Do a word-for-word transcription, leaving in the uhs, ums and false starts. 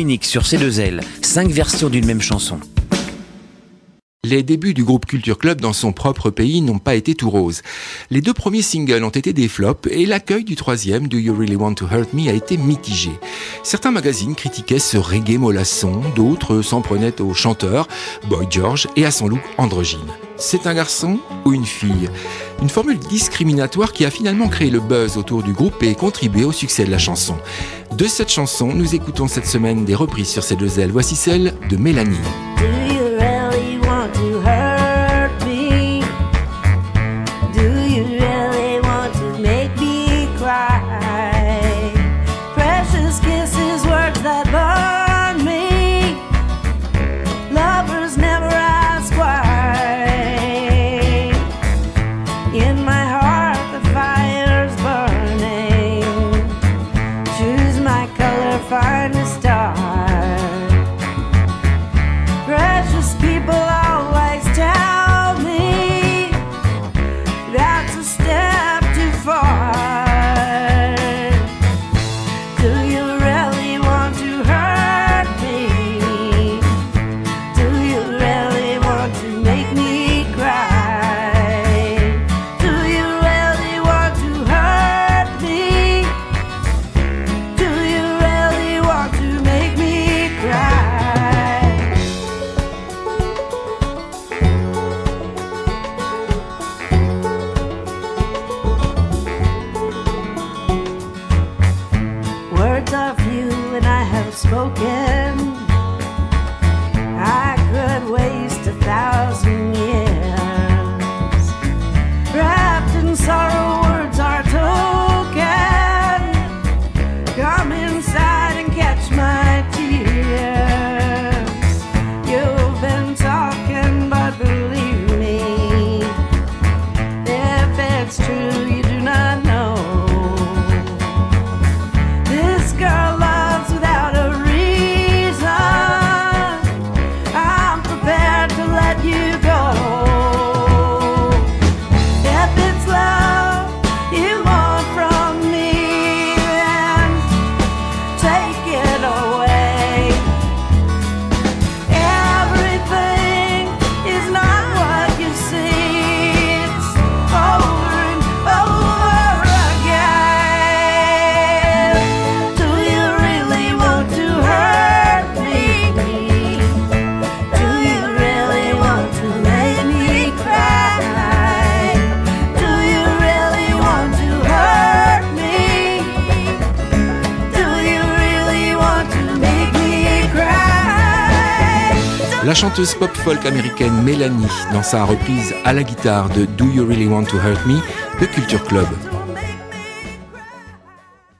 unique sur C deux L, cinq versions d'une même chanson. Les débuts du groupe Culture Club dans son propre pays n'ont pas été tout roses. Les deux premiers singles ont été des flops et l'accueil du troisième, Do You Really Want to Hurt Me, a été mitigé. Certains magazines critiquaient ce reggae mollasson, d'autres s'en prenaient au chanteur, Boy George, et à son look androgyne. C'est un garçon ou une fille ? Une formule discriminatoire qui a finalement créé le buzz autour du groupe et contribué au succès de la chanson. De cette chanson, nous écoutons cette semaine des reprises sur C deux L. Voici celle de Mélanie. To hurt me, do you really want to make me cry? Precious kisses, words that burn me. Lovers never ask why. In my heart the fire's burning. Choose my color, find a star. Precious people always tell me that's a step too far. Do you really want to hurt me? Do you really want to make me cry? Do you really want to hurt me? Do you really want to make me cry? Words of you and I have spoken. I could waste a thousand years. Wrapped in sorrow, words are token. Come inside and catch my tears. You've been talking, but believe me, if it's true, you do not know. This girl loves without a reason. I'm prepared to let you go. If it's love you want from me, then take it away. Everything is not what you see. It's over and over again. Do you really want to hurt me? Do you really want to make me cry? Do you really want to hurt me? Do you really want to make me cry? La chanteuse pop-folk américaine Mélanie dans sa reprise à la guitare de Do You Really Want to Hurt Me de Culture Club.